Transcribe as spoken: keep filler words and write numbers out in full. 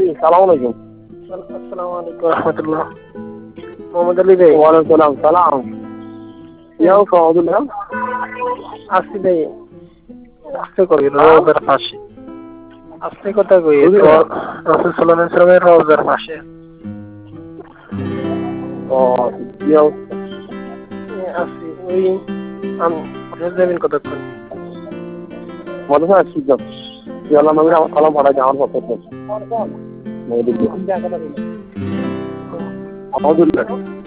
সালাম আলাইকুম। আসসালামু আলাইকুম রহমতুল্লাহ। মোহাম্মদ আলী ভাই। ওয়ালাইকুম সালাম সালাম। ইয়াও সহদুল্লাহ আসছি ভাই, আস্তে করি রোজার মাসে, আস্তে কথা কই রাসূল সাল্লাল্লাহু আলাইহি ওয়াসাল্লামের রোজার মাসে। ও কি অবস্থা? আসছি ওই আমি যাবেন কতক্ষণ? মনে হয় আসছি তো ইয়াল্লাহ নবীর আমার সালাম পাঠাই আমার পক্ষ থেকে। আলহামদুলিল্লাহ।